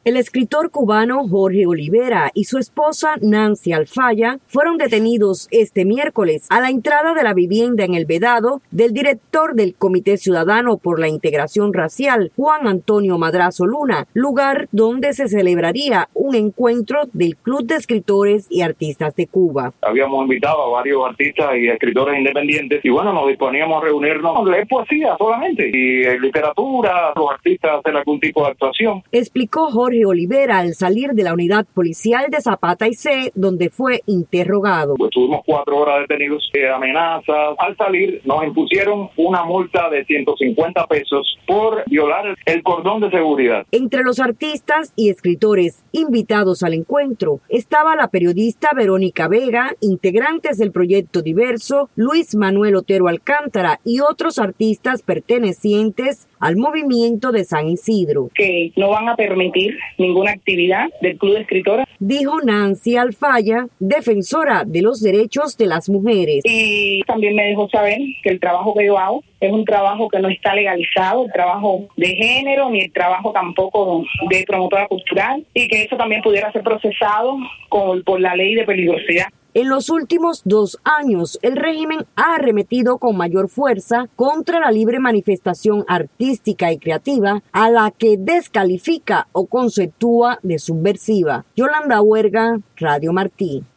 El escritor cubano Jorge Olivera y su esposa Nancy Alfaya fueron detenidos este miércoles a la entrada de la vivienda en El Vedado del director del Comité Ciudadano por la Integración Racial, Juan Antonio Madrazo Luna, lugar donde se celebraría un encuentro del Club de Escritores y Artistas de Cuba. Habíamos invitado a varios artistas y escritores independientes y bueno, nos disponíamos a reunirnos, leer poesía solamente y literatura, los artistas hacer algún tipo de actuación. Explicó Jorge Olivera al salir de la unidad policial de Zapata y C, donde fue interrogado. Pues estuvimos 4 horas detenidos, amenazas. Al salir nos impusieron una multa de 150 pesos por violar el cordón de seguridad. Entre los artistas y escritores invitados al encuentro estaba la periodista Verónica Vega, integrantes del Proyecto Diverso, Luis Manuel Otero Alcántara y otros artistas pertenecientes al movimiento de San Isidro. Que no van a permitir ninguna actividad del Club de Escritoras, dijo Nancy Alfaya, defensora de los derechos de las mujeres. Y también me dejó saber que el trabajo que yo hago es un trabajo que no está legalizado, el trabajo de género, ni el trabajo tampoco de promotora cultural, y que eso también pudiera ser procesado por la ley de peligrosidad. En los últimos 2 años, el régimen ha arremetido con mayor fuerza contra la libre manifestación artística y creativa, a la que descalifica o conceptúa de subversiva. Yolanda Huerga, Radio Martí.